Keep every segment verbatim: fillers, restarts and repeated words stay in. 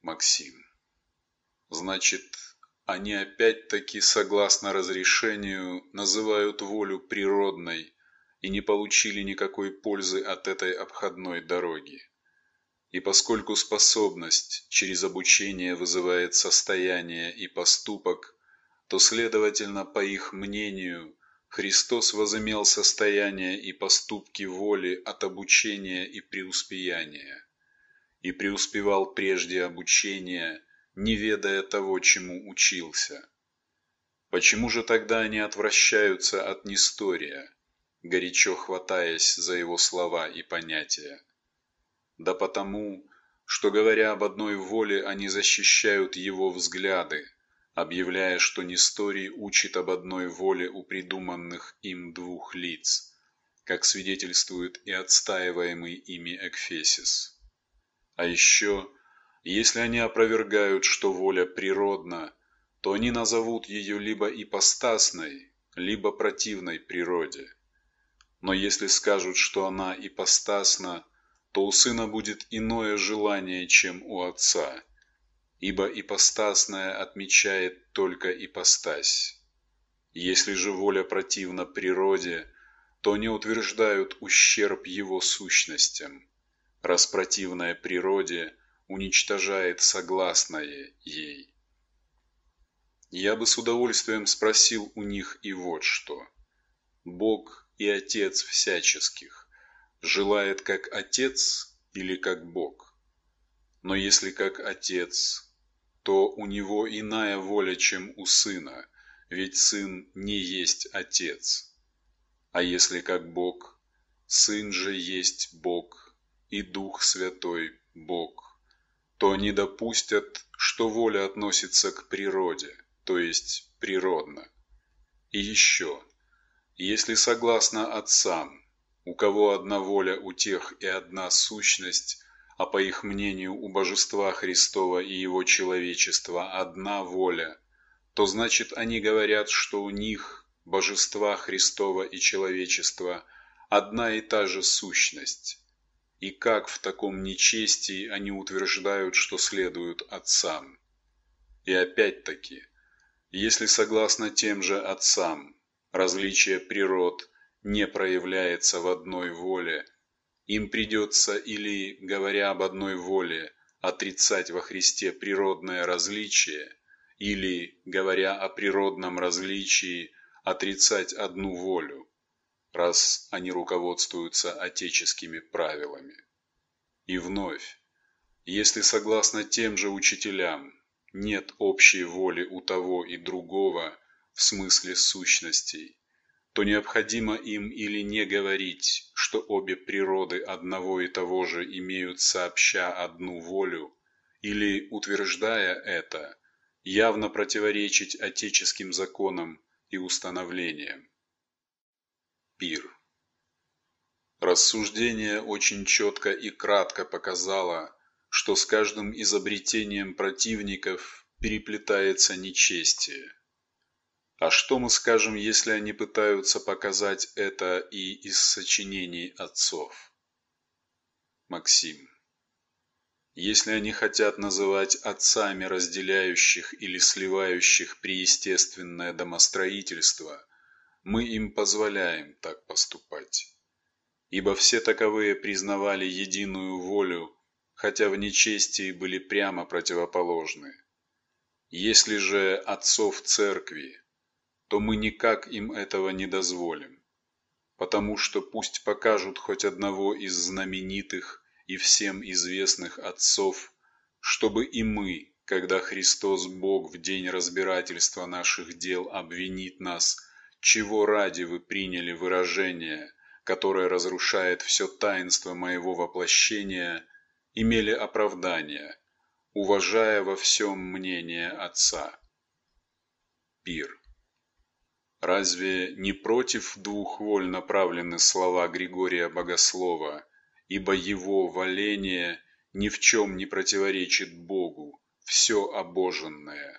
Максим. Значит, они опять-таки, согласно разрешению, называют волю природной и не получили никакой пользы от этой обходной дороги. И поскольку способность через обучение вызывает состояние и поступок, то, следовательно, по их мнению, Христос возымел состояние и поступки воли от обучения и преуспеяния, и преуспевал прежде обучения, не ведая того, чему учился. Почему же тогда они отвращаются от Нестория, горячо хватаясь за его слова и понятия? Да потому, что, говоря об одной воле, они защищают его взгляды, объявляя, что Несторий учит об одной воле у придуманных им двух лиц, как свидетельствует и отстаиваемый ими Экфесис. А еще, если они опровергают, что воля природна, то они назовут ее либо ипостасной, либо противной природе. Но если скажут, что она ипостасна, то у сына будет иное желание, чем у отца, ибо ипостасная отмечает только ипостась. Если же воля противна природе, то они утверждают ущерб его сущностям, раз противная природе уничтожает согласное ей. Я бы с удовольствием спросил у них и вот что. Бог и Отец всяческих желает как Отец или как Бог? Но если как Отец, то у Него иная воля, чем у Сына, ведь Сын не есть Отец. А если как Бог, Сын же есть Бог, и Дух Святой Бог, то они допустят, что воля относится к природе, то есть природно. И еще, если согласно отцам, у кого одна воля, у тех и одна сущность, а по их мнению у Божества Христова и Его человечества одна воля, то значит они говорят, что у них, Божества Христова и человечества, одна и та же сущность. И как в таком нечестии они утверждают, что следуют отцам? И опять-таки, если согласно тем же отцам, различие природ не проявляется в одной воле, им придется или, говоря об одной воле, отрицать во Христе природное различие, или, говоря о природном различии, отрицать одну волю, раз они руководствуются отеческими правилами. И вновь, если согласно тем же учителям нет общей воли у того и другого в смысле сущностей, то необходимо им или не говорить, что обе природы одного и того же имеют сообща одну волю, или, утверждая это, явно противоречить отеческим законам и установлениям. Пир. Рассуждение очень четко и кратко показало, что с каждым изобретением противников переплетается нечестие. А что мы скажем, если они пытаются показать это и из сочинений отцов? Максим. Если они хотят называть отцами разделяющих или сливающих преестественное домостроительство, мы им позволяем так поступать. Ибо все таковые признавали единую волю, хотя в нечестии были прямо противоположны. Если же отцов церкви, то мы никак им этого не дозволим, потому что пусть покажут хоть одного из знаменитых и всем известных отцов, чтобы и мы, когда Христос Бог в день разбирательства наших дел обвинит нас, чего ради вы приняли выражение, которое разрушает все таинство моего воплощения, имели оправдание, уважая во всем мнение Отца. Пир. Разве не против двух воль направлены слова Григория Богослова, ибо его воление ни в чем не противоречит Богу, все обоженное?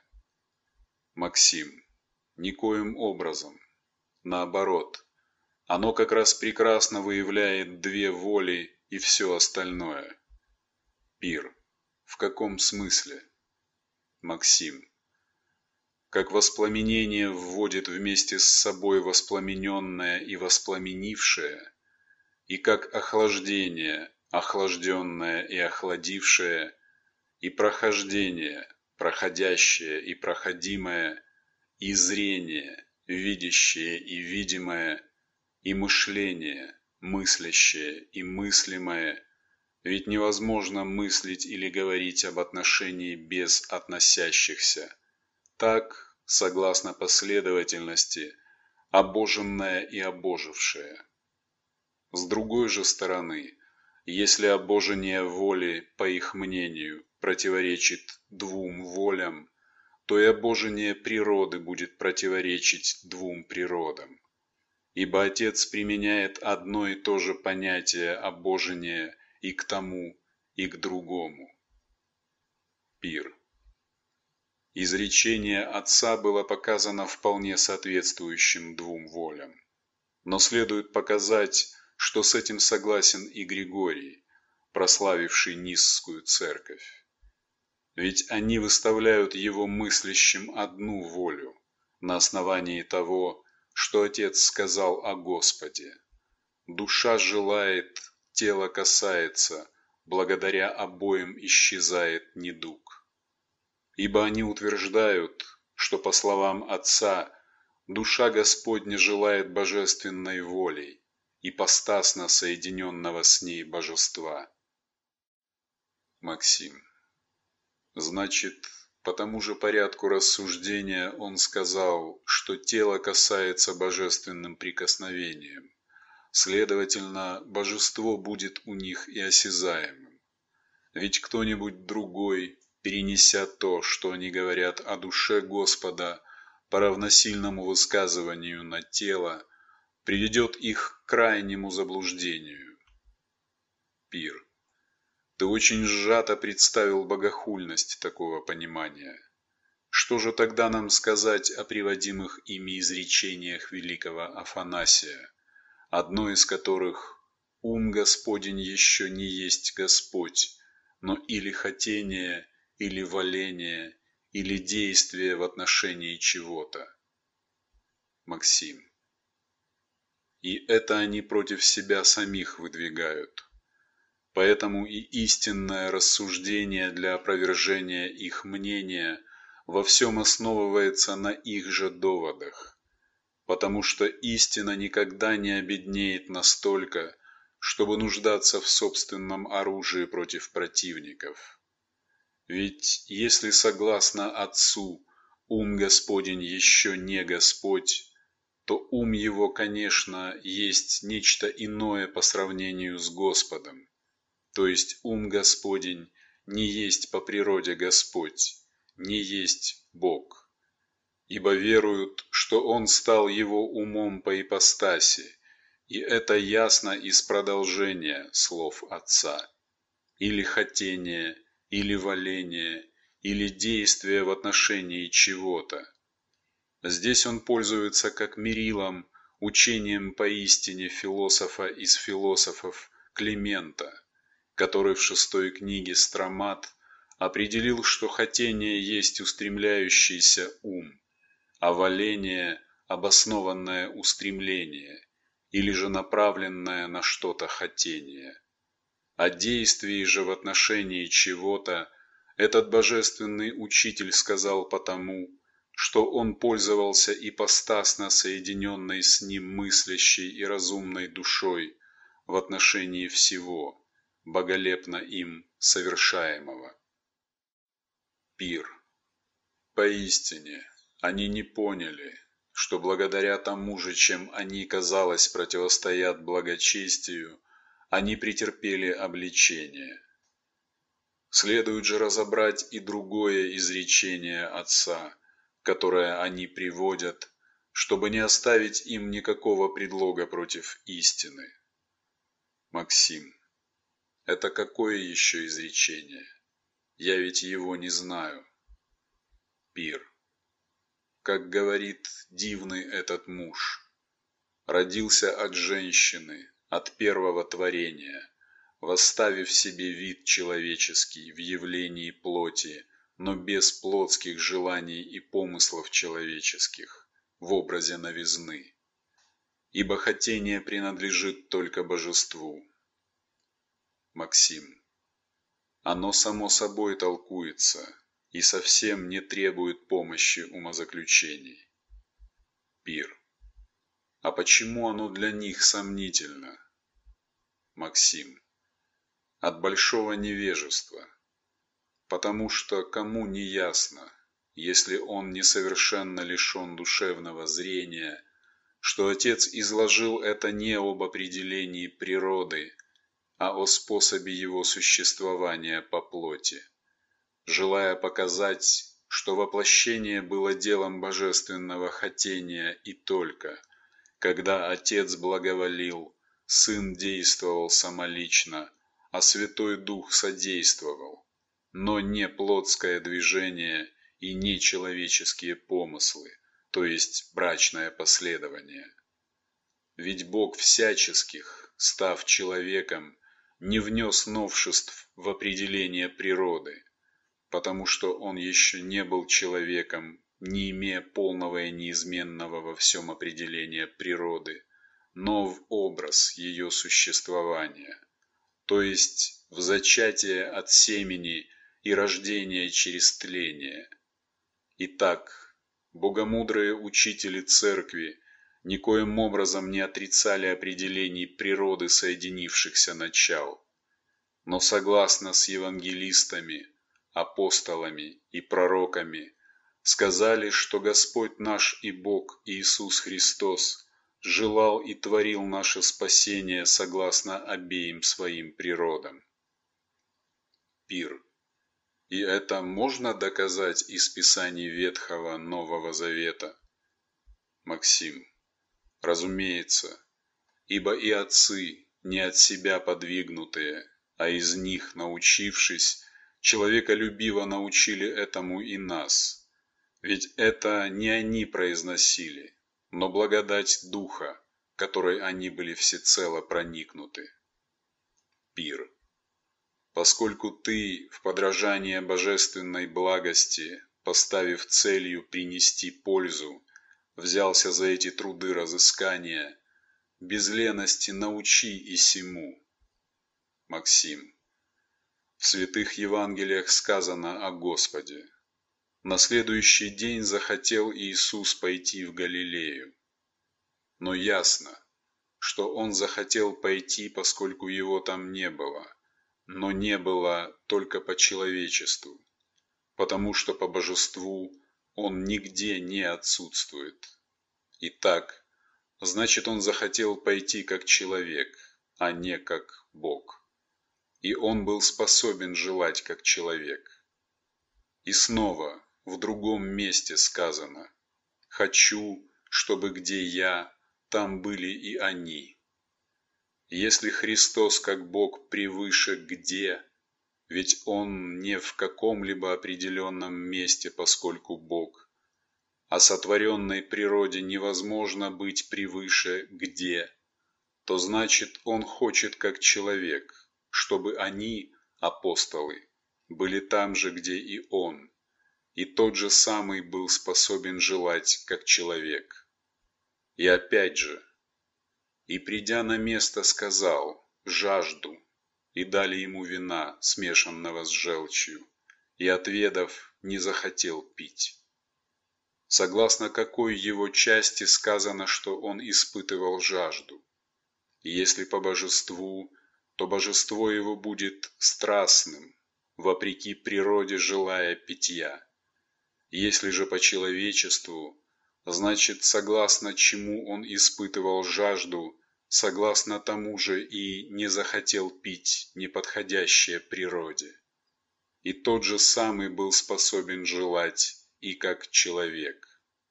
Максим. Никоим образом. Наоборот, оно как раз прекрасно выявляет две воли и все остальное. Пир. В каком смысле? Максим. Как воспламенение вводит вместе с собой воспламененное и воспламенившее, и как охлаждение, охлажденное и охладившее, и прохождение, проходящее и проходимое, и зрение, видящее и видимое, и мышление, мыслящее и мыслимое, ведь невозможно мыслить или говорить об отношении без относящихся. Так, согласно последовательности, обоженное и обожившее. С другой же стороны, если обожение воли, по их мнению, противоречит двум волям, то и обожение природы будет противоречить двум природам. Ибо Отец применяет одно и то же понятие обожения и к тому, и к другому. Пир. Изречение Отца было показано вполне соответствующим двум волям. Но следует показать, что с этим согласен и Григорий, прославивший Ницскую церковь. Ведь они выставляют его мыслящим одну волю, на основании того, что Отец сказал о Господе. Душа желает, тело касается, благодаря обоим исчезает недуг. Ибо они утверждают, что, по словам Отца, душа Господня желает божественной волей, ипостасно соединенного с ней божества. Максим. Значит, по тому же порядку рассуждения он сказал, что тело касается божественным прикосновением. Следовательно, божество будет у них и осязаемым. Ведь кто-нибудь другой, перенеся то, что они говорят о душе Господа, по равносильному высказыванию на тело, приведет их к крайнему заблуждению. Пир. Ты очень сжато представил богохульность такого понимания. Что же тогда нам сказать о приводимых ими изречениях великого Афанасия, одно из которых «Ум Господень еще не есть Господь, но или хотение, или воление, или действие в отношении чего-то». Максим. И это они против себя самих выдвигают. Поэтому и истинное рассуждение для опровержения их мнения во всем основывается на их же доводах, потому что истина никогда не обеднеет настолько, чтобы нуждаться в собственном оружии против противников. Ведь если согласно Отцу ум Господень еще не Господь, то ум его, конечно, есть нечто иное по сравнению с Господом. То есть ум Господень не есть по природе Господь, не есть Бог. Ибо веруют, что Он стал его умом по ипостаси, и это ясно из продолжения слов Отца. Или хотение, или воление, или действие в отношении чего-то. Здесь он пользуется как мерилом, учением поистине философа из философов Климента, который в шестой книге «Стромат» определил, что хотение есть устремляющийся ум, а воление – обоснованное устремление, или же направленное на что-то хотение. О действии же в отношении чего-то этот божественный учитель сказал потому, что он пользовался ипостасно соединенной с ним мыслящей и разумной душой в отношении всего, боголепно им совершаемого. Пир. Поистине, они не поняли, что благодаря тому же, чем они, казалось, противостоят благочестию, они претерпели обличение. Следует же разобрать и другое изречение Отца, которое они приводят, чтобы не оставить им никакого предлога против истины. Максим. Это какое еще изречение? Я ведь его не знаю. Пир. Как говорит дивный этот муж, родился от женщины, от первого творения, восставив себе вид человеческий в явлении плоти, но без плотских желаний и помыслов человеческих, в образе новизны. Ибо хотение принадлежит только божеству. Максим. Оно само собой толкуется и совсем не требует помощи умозаключений. Пир. А почему оно для них сомнительно? Максим. От большого невежества. Потому что кому не ясно, если он несовершенно лишен душевного зрения, что Отец изложил это не об определении природы, а о способе его существования по плоти, желая показать, что воплощение было делом божественного хотения и только, когда Отец благоволил, Сын действовал самолично, а Святой Дух содействовал, но не плотское движение и не человеческие помыслы, то есть брачное последование. Ведь Бог всяческих, став человеком, не внес новшеств в определение природы, потому что Он еще не был человеком, не имея полного и неизменного во всем определения природы, но в образ ее существования, то есть в зачатие от семени и рождение через тление. Итак, богомудрые учители Церкви никоим образом не отрицали определений природы соединившихся начал, но согласно с евангелистами, апостолами и пророками сказали, что Господь наш и Бог Иисус Христос желал и творил наше спасение согласно обеим своим природам. Пир. И это можно доказать из Писаний Ветхого Нового Завета? Максим. Разумеется, ибо и отцы, не от себя подвигнутые, а из них научившись, человеколюбиво научили этому и нас. Ведь это не они произносили, но благодать Духа, которой они были всецело проникнуты. Пир. Поскольку ты в подражание божественной благости, поставив целью принести пользу, взялся за эти труды разыскания, без лености научи и сему. Максим. В святых Евангелиях сказано о Господе. На следующий день захотел Иисус пойти в Галилею. Но ясно, что Он захотел пойти, поскольку Его там не было, но не было только по человечеству, потому что по божеству Он нигде не отсутствует. Итак, значит, Он захотел пойти как человек, а не как Бог. И Он был способен желать как человек. И снова в другом месте сказано: «Хочу, чтобы где я, там были и они». Если Христос как Бог превыше где, ведь Он не в каком-либо определенном месте, поскольку Бог, а сотворенной природе невозможно быть превыше где, то значит, Он хочет как человек, чтобы они, апостолы, были там же, где и Он, и тот же самый был способен желать как человек. И опять же, и придя на место, сказал: «Жажду», и дали ему вина, смешанного с желчью, и, отведав, не захотел пить. Согласно какой его части сказано, что он испытывал жажду? И если по божеству, то божество его будет страстным, вопреки природе желая питья. Если же по человечеству, значит, согласно чему он испытывал жажду, согласно тому же и не захотел пить неподходящее природе. И тот же самый был способен желать и как человек.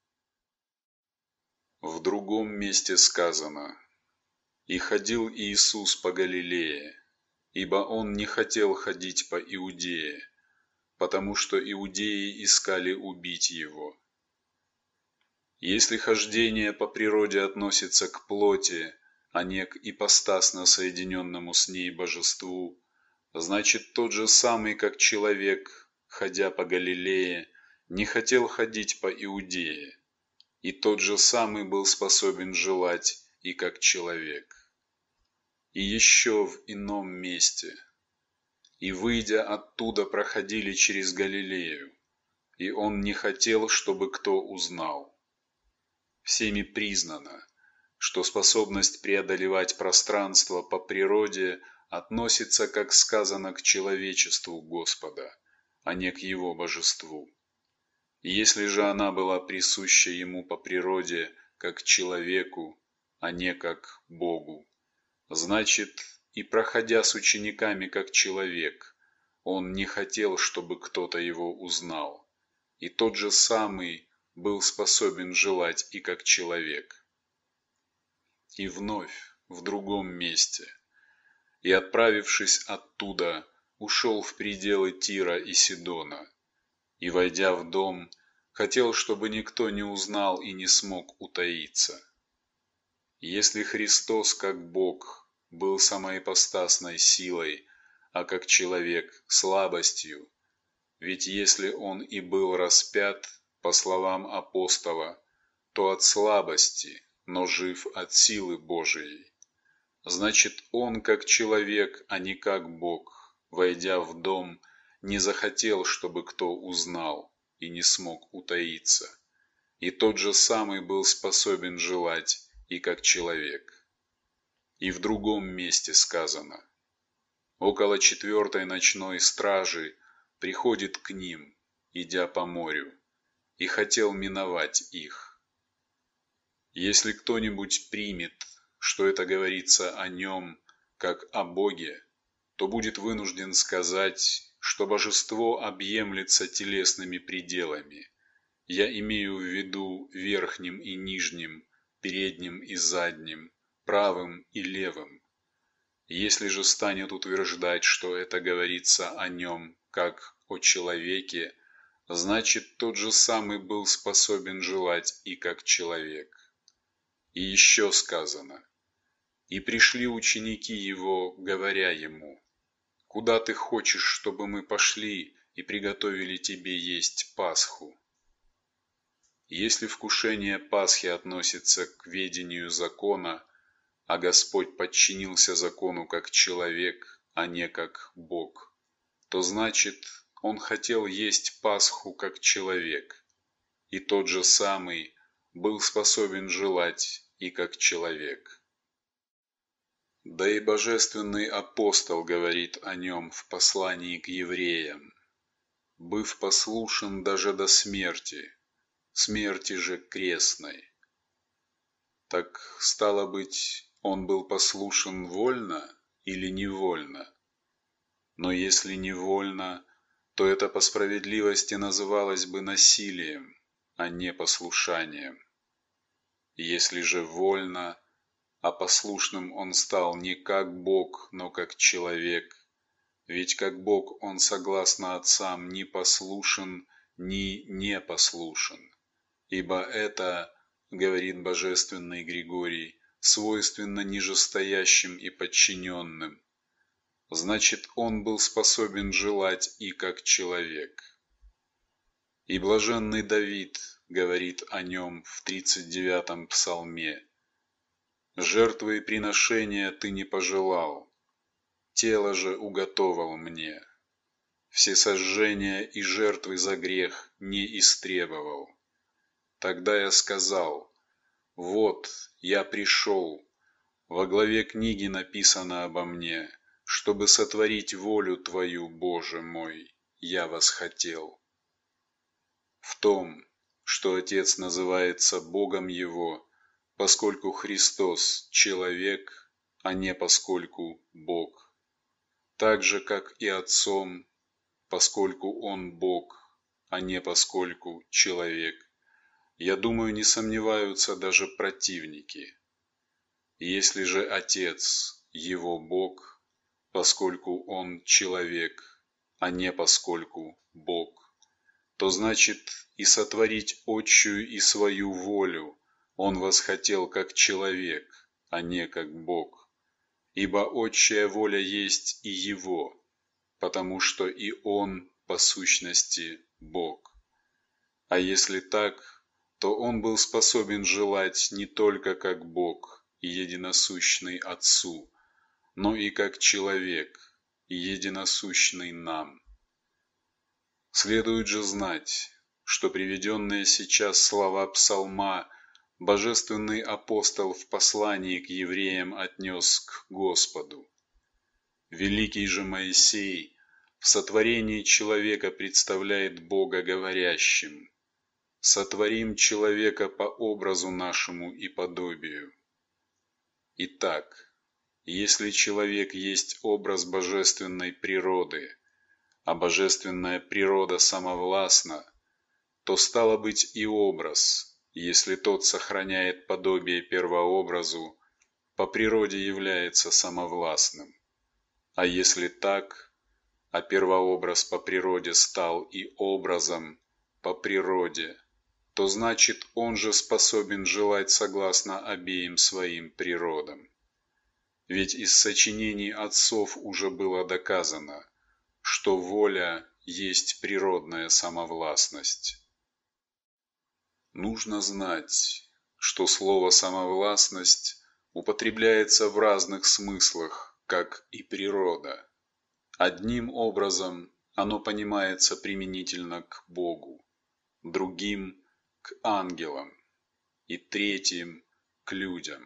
В другом месте сказано: «И ходил Иисус по Галилее, ибо Он не хотел ходить по Иудее, потому что иудеи искали убить Его». Если хождение по природе относится к плоти, а не к ипостасно соединенному с ней божеству, значит, тот же самый, как человек, ходя по Галилее, не хотел ходить по Иудее, и тот же самый был способен желать и как человек. И еще в ином месте. И, выйдя оттуда, проходили через Галилею, и он не хотел, чтобы кто узнал. Всеми признано, что способность преодолевать пространство по природе относится, как сказано, к человечеству Господа, а не к Его божеству. И если же она была присуща Ему по природе, как человеку, а не как Богу, значит, и проходя с учениками как человек, Он не хотел, чтобы кто-то Его узнал, и тот же самый был способен желать и как человек. И вновь в другом месте. И, отправившись оттуда, ушел в пределы Тира и Сидона, и, войдя в дом, хотел, чтобы никто не узнал и не смог утаиться. Если Христос, как Бог, был самоипостасной силой, а как человек – слабостью, ведь если Он и был распят, по словам апостола, то от слабости, но жив от силы Божией. Значит, Он, как человек, а не как Бог, войдя в дом, не захотел, чтобы кто узнал и не смог утаиться. И тот же самый был способен желать и как человек. И в другом месте сказано: около четвертой ночной стражи приходит к ним, идя по морю, и хотел миновать их. Если кто-нибудь примет, что это говорится о нем, как о Боге, то будет вынужден сказать, что божество объемлется телесными пределами. Я имею в виду верхним и нижним, передним и задним, правым и левым. Если же станет утверждать, что это говорится о нем, как о человеке, значит, тот же самый был способен желать и как человек. И еще сказано: «И пришли ученики его, говоря ему: куда ты хочешь, чтобы мы пошли и приготовили тебе есть Пасху?» Если вкушение Пасхи относится к ведению закона, а Господь подчинился закону как человек, а не как Бог, то значит, Он хотел есть Пасху как человек, и тот же самый был способен желать и как человек. Да и божественный апостол говорит о нем в послании к евреям: «Быв послушен даже до смерти, смерти же крестной». Так, стало быть, он был послушен вольно или невольно? Но если невольно, то это по справедливости называлось бы насилием, а не послушанием. Если же вольно, а послушным он стал не как Бог, но как человек, ведь как Бог он, согласно отцам, ни послушен, ни не послушен, ибо это, говорит божественный Григорий, свойственно нижестоящим и подчиненным. Значит, он был способен желать и как человек. И блаженный Давид говорит о нем в тридцать девятом псалме: «Жертвы и приношения ты не пожелал, тело же уготовал мне. Всесожжения и жертвы за грех не истребовал. Тогда я сказал: вот, я пришел, во главе книги написано обо мне, чтобы сотворить волю Твою, Боже мой, я восхотел». В том, что Отец называется Богом Его, поскольку Христос – человек, а не поскольку Бог, так же, как и Отцом, поскольку Он Бог, а не поскольку человек, я думаю, не сомневаются даже противники. Если же Отец – Его Бог, поскольку Он человек, а не поскольку Бог, то значит и сотворить отчую и свою волю Он восхотел как человек, а не как Бог. Ибо отчая воля есть и Его, потому что и Он по сущности Бог. А если так, то Он был способен желать не только как Бог и единосущный Отцу, но и как человек и единосущный нам. Следует же знать, что приведенные сейчас слова псалма божественный апостол в послании к евреям отнес к Господу. Великий же Моисей в сотворении человека представляет Бога говорящим: «Сотворим человека по образу нашему и подобию». Итак, если человек есть образ божественной природы, а божественная природа самовластна, то стало быть и образ, если тот сохраняет подобие первообразу, по природе является самовластным. А если так, а первообраз по природе стал и образом по природе, то значит он же способен желать согласно обеим своим природам. Ведь из сочинений отцов уже было доказано, что воля есть природная самовластность. Нужно знать, что слово «самовластность» употребляется в разных смыслах, как и природа. Одним образом оно понимается применительно к Богу, другим – к ангелам и третьим – к людям.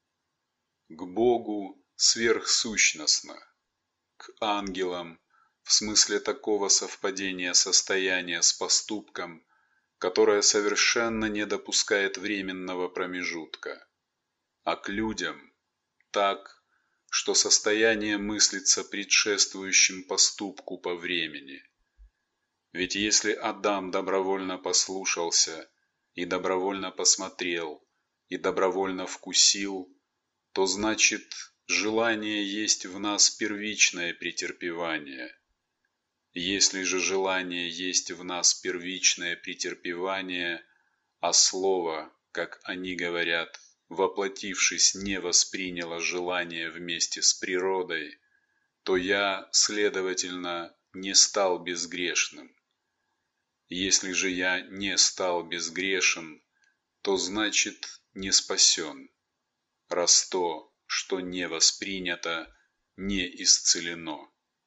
К Богу сверхсущностно, к ангелам в смысле такого совпадения состояния с поступком, которое совершенно не допускает временного промежутка, а к людям так, что состояние мыслится предшествующим поступку по времени. Ведь если Адам добровольно послушался и добровольно посмотрел и добровольно вкусил, то значит желание есть в нас первичное претерпевание. Если же желание есть в нас первичное претерпевание, а слово, как они говорят, воплотившись, не восприняло желание вместе с природой, то я, следовательно, не стал безгрешным. Если же я не стал безгрешен, то значит не спасен, раз то, что не воспринято, не исцелено.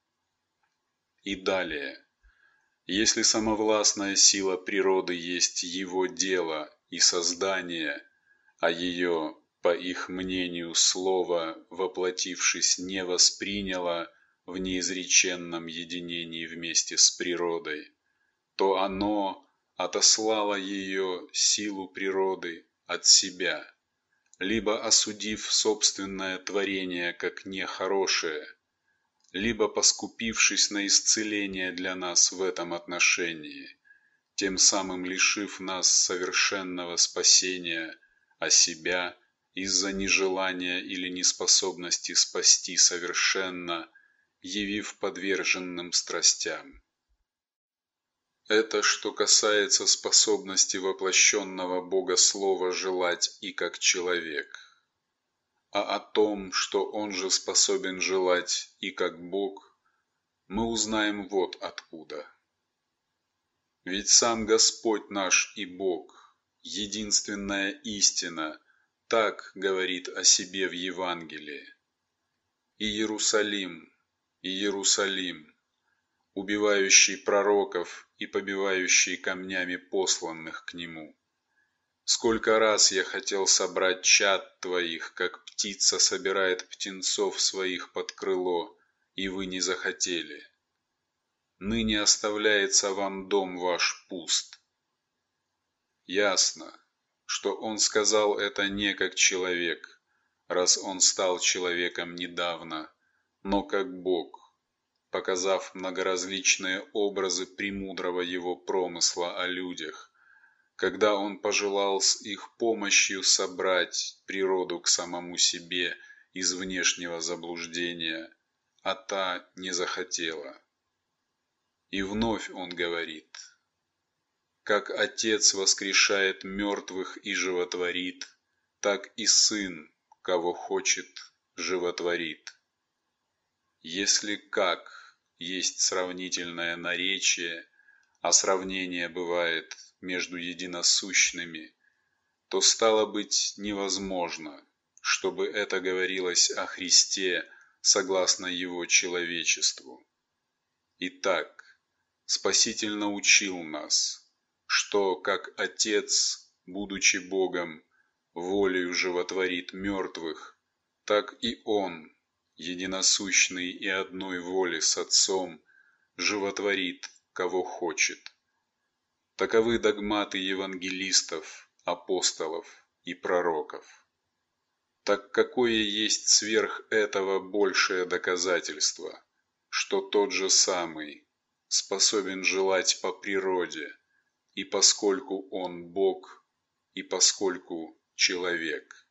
И далее, если самовластная сила природы есть его дело и создание, а ее, по их мнению, слово, воплотившись, не восприняло в неизреченном единении вместе с природой, то оно отослало ее, силу природы, от себя, либо осудив собственное творение как нехорошее, либо поскупившись на исцеление для нас в этом отношении, тем самым лишив нас совершенного спасения, а себя из-за нежелания или неспособности спасти совершенно, явив подверженным страстям. Это что касается способности воплощенного Бога Слова желать и как человек. А о том, что Он же способен желать и как Бог, мы узнаем вот откуда. Ведь сам Господь наш и Бог, единственная истина, так говорит о себе в Евангелии. И Иерусалим, и Иерусалим, убивающий пророков и побивающий камнями посланных к Нему. Сколько раз я хотел собрать чад твоих, как птица собирает птенцов своих под крыло, и вы не захотели. Ныне оставляется вам дом ваш пуст. Ясно, что он сказал это не как человек, раз он стал человеком недавно, но как Бог, показав многоразличные образы премудрого его промысла о людях, когда он пожелал с их помощью собрать природу к самому себе из внешнего заблуждения, а та не захотела. И вновь он говорит: «Как Отец воскрешает мертвых и животворит, так и Сын, кого хочет, животворит. Если как есть сравнительное наречие, а сравнение бывает между единосущными, то стало быть невозможно, чтобы это говорилось о Христе согласно Его человечеству. Итак, Спаситель научил нас, что как Отец, будучи Богом, волею животворит мертвых, так и Он, единосущный и одной воли с Отцом, животворит, кого хочет. Таковы догматы евангелистов, апостолов и пророков. Так какое есть сверх этого большее доказательство, что тот же самый способен желать по природе, и поскольку Он Бог, и поскольку человек?